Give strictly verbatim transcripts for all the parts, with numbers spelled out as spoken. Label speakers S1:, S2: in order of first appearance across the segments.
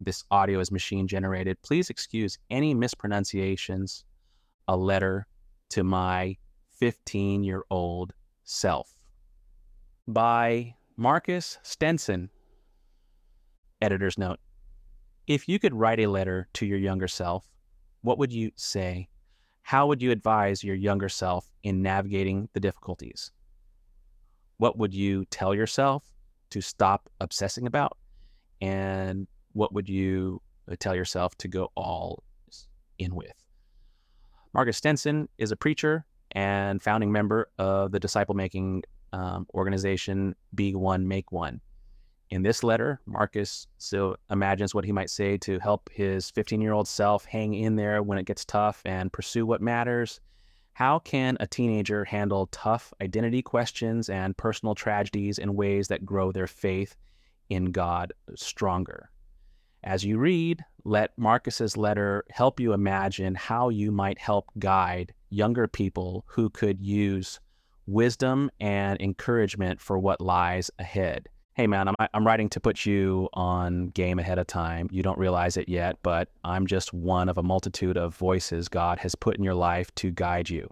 S1: this audio is machine generated. Please excuse any mispronunciations. A letter to my fifteen-year-old self. By Marcus Stenson. Editor's note. If you could write a letter to your younger self, what would you say? How would you advise your younger self in navigating the difficulties? What would you tell yourself to stop obsessing about? And what would you tell yourself to go all in with? Marcus Stenson is a preacher and founding member of the disciple-making um, organization Be One, Make One. In this letter, Marcus so imagines what he might say to help his fifteen-year-old self hang in there when it gets tough and pursue what matters. How can a teenager handle tough identity questions and personal tragedies in ways that grow their faith in God stronger? As you read, let Marcus's letter help you imagine how you might help guide younger people who could use wisdom and encouragement for what lies ahead. Hey man, I'm, I'm writing to put you on game ahead of time. You don't realize it yet, but I'm just one of a multitude of voices God has put in your life to guide you.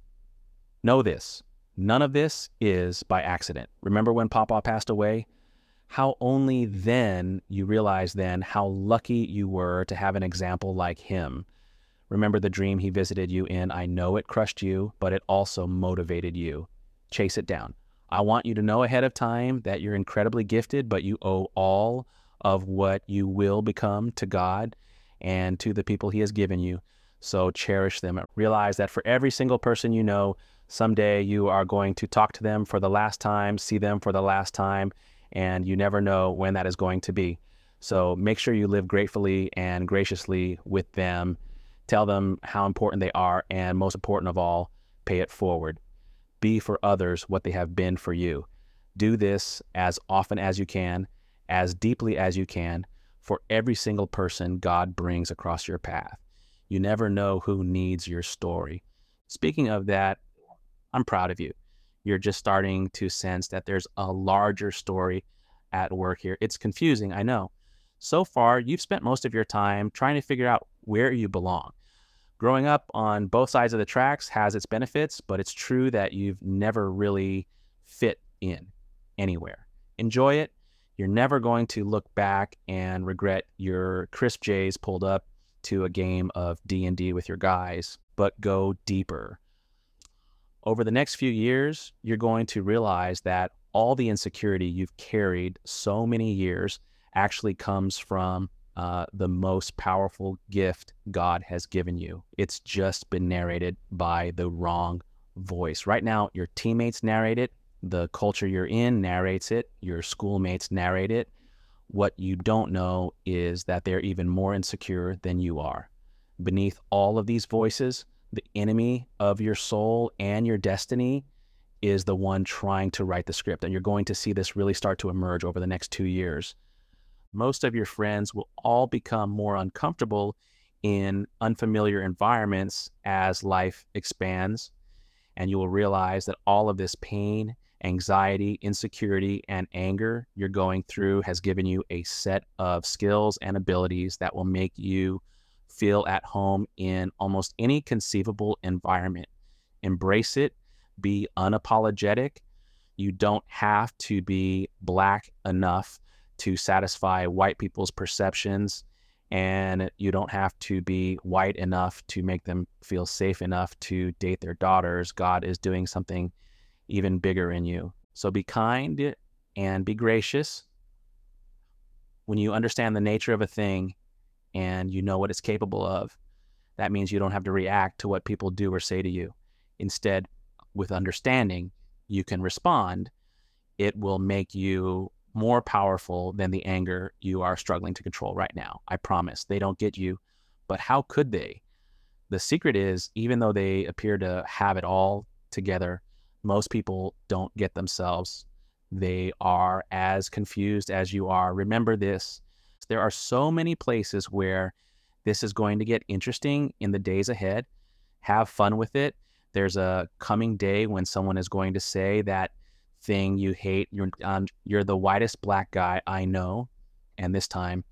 S1: Know this, none of this is by accident. Remember when Papa passed away? How only then you realize then how lucky you were to have an example like him. Remember the dream he visited you in. I know it crushed you, but it also motivated you. Chase it down. I want you to know ahead of time that you're incredibly gifted, but you owe all of what you will become to God and to the people he has given you. So cherish them. Realize that for every single person you know, someday you are going to talk to them for the last time, see them for the last time, and you never know when that is going to be. So make sure you live gratefully and graciously with them. Tell them how important they are, and most important of all, pay it forward. Be for others what they have been for you. Do this as often as you can, as deeply as you can, for every single person God brings across your path. You never know who needs your story. Speaking of that, I'm proud of you. You're just starting to sense that there's a larger story at work here. It's confusing, I know. So far, you've spent most of your time trying to figure out where you belong. Growing up on both sides of the tracks has its benefits, but it's true that you've never really fit in anywhere. Enjoy it. You're never going to look back and regret your crisp J's pulled up to a game of D and D with your guys, but go deeper. Over the next few years, you're going to realize that all the insecurity you've carried so many years actually comes from uh, the most powerful gift God has given you. It's just been narrated by the wrong voice. Right now, your teammates narrate it, the culture you're in narrates it, your schoolmates narrate it. What you don't know is that they're even more insecure than you are. Beneath all of these voices, the enemy of your soul and your destiny is the one trying to write the script. And you're going to see this really start to emerge over the next two years. Most of your friends will all become more uncomfortable in unfamiliar environments as life expands. And you will realize that all of this pain, anxiety, insecurity, and anger you're going through has given you a set of skills and abilities that will make you feel at home in almost any conceivable environment. Embrace it. Be unapologetic. You don't have to be black enough to satisfy white people's perceptions, and you don't have to be white enough to make them feel safe enough to date their daughters. God is doing something even bigger in you. So be kind and be gracious. When you understand the nature of a thing and you know what it's capable of, that means you don't have to react to what people do or say to you. Instead, with understanding, you can respond. It will make you more powerful than the anger you are struggling to control right now. I promise. They don't get you, but how could they? The secret is, even though they appear to have it all together, most people don't get themselves. They are as confused as you are. Remember this. There are so many places where this is going to get interesting in the days ahead. Have fun with it. There's a coming day when someone is going to say that thing you hate. You're um, you're the whitest black guy I know, and this time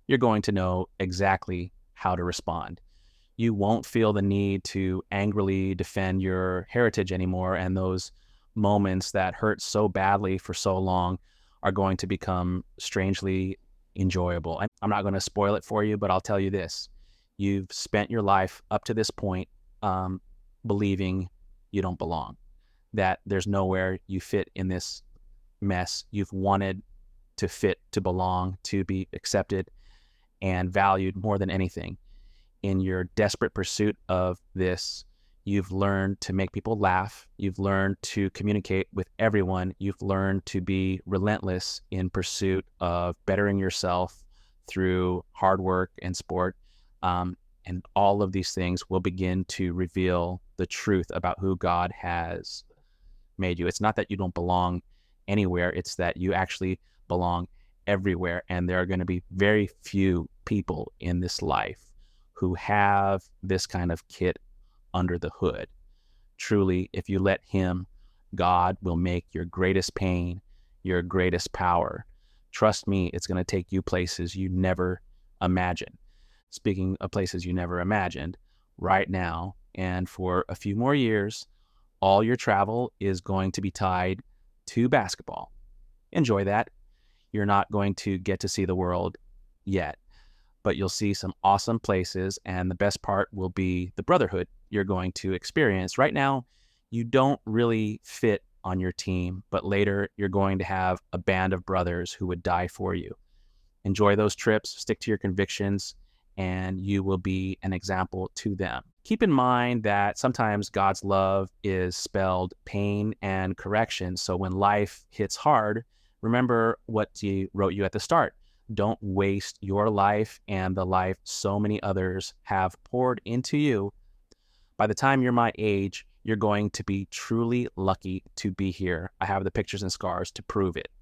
S1: you're going to know exactly how to respond. You won't feel the need to angrily defend your heritage anymore, and those moments that hurt so badly for so long are going to become strangely enjoyable. I'm not going to spoil it for you, but I'll tell you this. You've spent your life up to this point um, believing you don't belong, that there's nowhere you fit in this mess. You've wanted to fit, to belong, to be accepted and valued more than anything. In your desperate pursuit of this, you've learned to make people laugh. You've learned to communicate with everyone. You've learned to be relentless in pursuit of bettering yourself through hard work and sport. Um, and all of these things will begin to reveal the truth about who God has made you. It's not that you don't belong anywhere. It's that you actually belong everywhere. And there are going to be very few people in this life who have this kind of kit under the hood. Truly, if you let him, God will make your greatest pain your greatest power. Trust me, it's going to take you places you never imagined. Speaking of places you never imagined, right now and for a few more years, all your travel is going to be tied to basketball. Enjoy that. You're not going to get to see the world yet, but you'll see some awesome places, and the best part will be the brotherhood you're going to experience. Right now, you don't really fit on your team, but later you're going to have a band of brothers who would die for you. Enjoy those trips, stick to your convictions, and you will be an example to them. Keep in mind that sometimes God's love is spelled pain and correction. So when life hits hard, remember what he wrote you at the start. Don't waste your life and the life so many others have poured into you. By the time you're my age, you're going to be truly lucky to be here. I have the pictures and scars to prove it.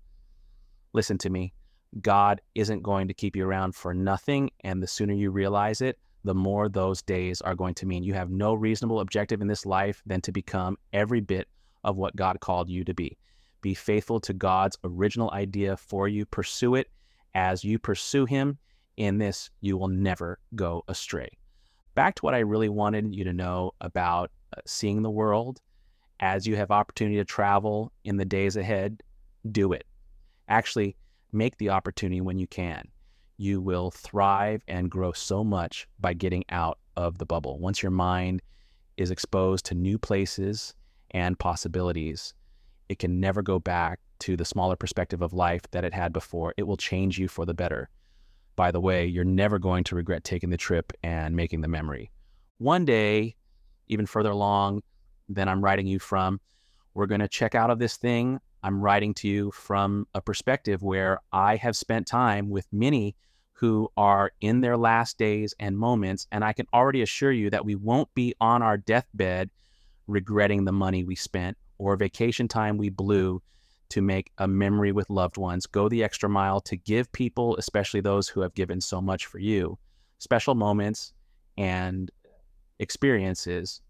S1: Listen to me. God isn't going to keep you around for nothing, and the sooner you realize it, the more those days are going to mean. You have no reasonable objective in this life than to become every bit of what God called you to be. Be faithful to God's original idea for you. Pursue it. As you pursue him in this, you will never go astray. Back to what I really wanted you to know about uh, seeing the world. As you have opportunity to travel in the days ahead, do it. Actually, make the opportunity when you can. You will thrive and grow so much by getting out of the bubble. Once your mind is exposed to new places and possibilities, it can never go back to the smaller perspective of life that it had before. It will change you for the better. By the way, you're never going to regret taking the trip and making the memory. One day, even further along than I'm writing you from, we're going to check out of this thing. I'm writing to you from a perspective where I have spent time with many who are in their last days and moments, and I can already assure you that we won't be on our deathbed regretting the money we spent or vacation time we blew to make a memory with loved ones. Go the extra mile to give people, especially those who have given so much for you, special moments and experiences.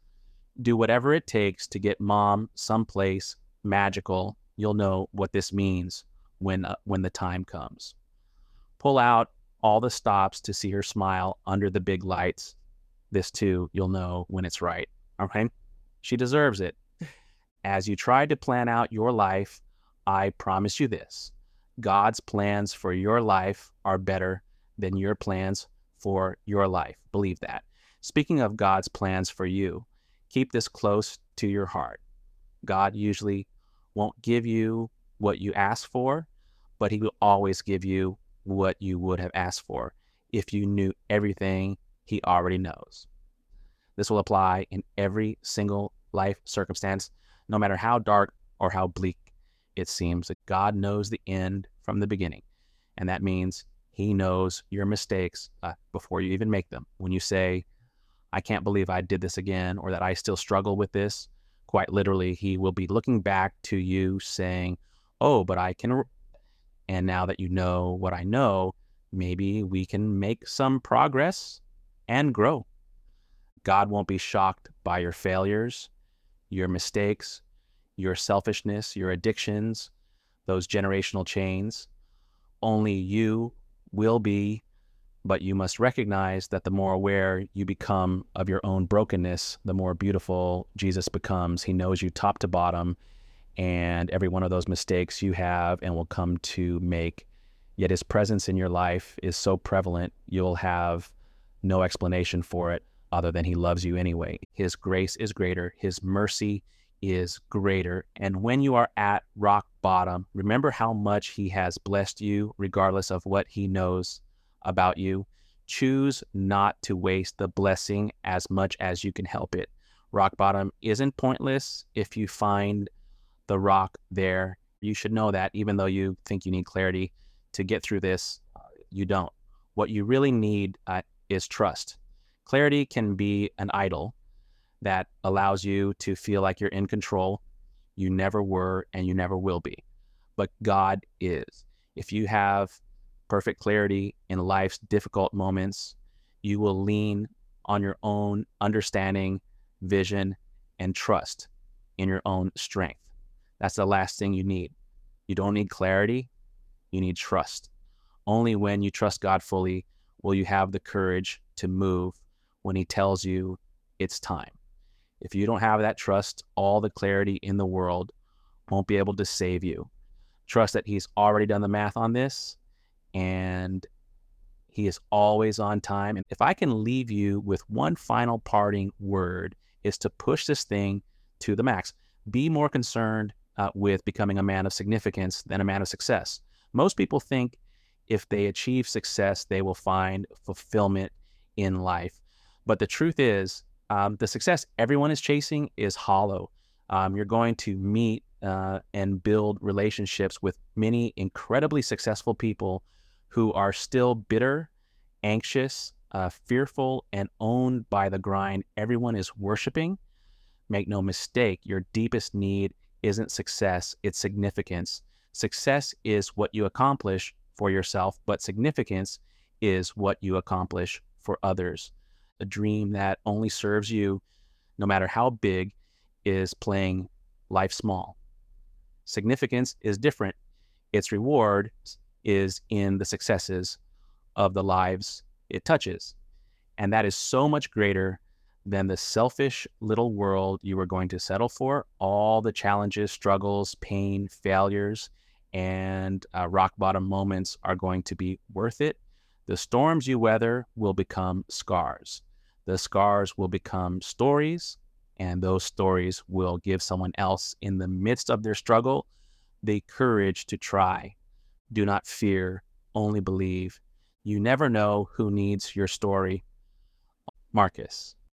S1: Do whatever it takes to get mom someplace magical. You'll know what this means when uh, when the time comes. Pull out all the stops to see her smile under the big lights. This too, you'll know when it's right. Okay? She deserves it. As you try to plan out your life, I promise you this. God's plans for your life are better than your plans for your life. Believe that. Speaking of God's plans for you, keep this close to your heart. God usually won't give you what you ask for, but he will always give you what you would have asked for if you knew everything he already knows. This will apply in every single life circumstance, no matter how dark or how bleak it seems. That God knows the end from the beginning, and that means he knows your mistakes uh, before you even make them. When you say, I can't believe I did this again, or that I still struggle with this, quite literally, he will be looking back to you saying, oh, but I can, and now that you know what I know, maybe we can make some progress and grow. God won't be shocked by your failures, your mistakes, your selfishness, your addictions, those generational chains. Only you will be But you must recognize that the more aware you become of your own brokenness, the more beautiful Jesus becomes. He knows you top to bottom, and every one of those mistakes you have and will come to make. Yet his presence in your life is so prevalent, you'll have no explanation for it other than he loves you anyway. His grace is greater. His mercy is greater. And when you are at rock bottom, remember how much he has blessed you, regardless of what he knows about you. Choose not to waste the blessing as much as you can help it. Rock bottom isn't pointless if you find the rock there. You should know that, even though you think you need clarity to get through this, uh, you don't. What you really need uh, is trust. Clarity can be an idol that allows you to feel like you're in control. You never were, and you never will be. But God is. If you have perfect clarity in life's difficult moments, you will lean on your own understanding, vision, and trust in your own strength. That's the last thing you need. You don't need clarity, you need trust. Only when you trust God fully will you have the courage to move when he tells you it's time. If you don't have that trust, all the clarity in the world won't be able to save you. Trust that he's already done the math on this, and he is always on time. And if I can leave you with one final parting word, is to push this thing to the max. Be more concerned uh, with becoming a man of significance than a man of success. Most people think if they achieve success, they will find fulfillment in life. But the truth is, um, the success everyone is chasing is hollow. Um, you're going to meet uh, and build relationships with many incredibly successful people who are still bitter, anxious, uh, fearful, and owned by the grind everyone is worshiping. Make no mistake, your deepest need isn't success, it's significance. Success is what you accomplish for yourself, but significance is what you accomplish for others. A dream that only serves you, no matter how big, is playing life small. Significance is different. Its reward is in the successes of the lives it touches. And that is so much greater than the selfish little world you were going to settle for. All the challenges, struggles, pain, failures, and uh, rock bottom moments are going to be worth it. The storms you weather will become scars. The scars will become stories, and those stories will give someone else in the midst of their struggle the courage to try. Do not fear, only believe. You never know who needs your story. Marcus.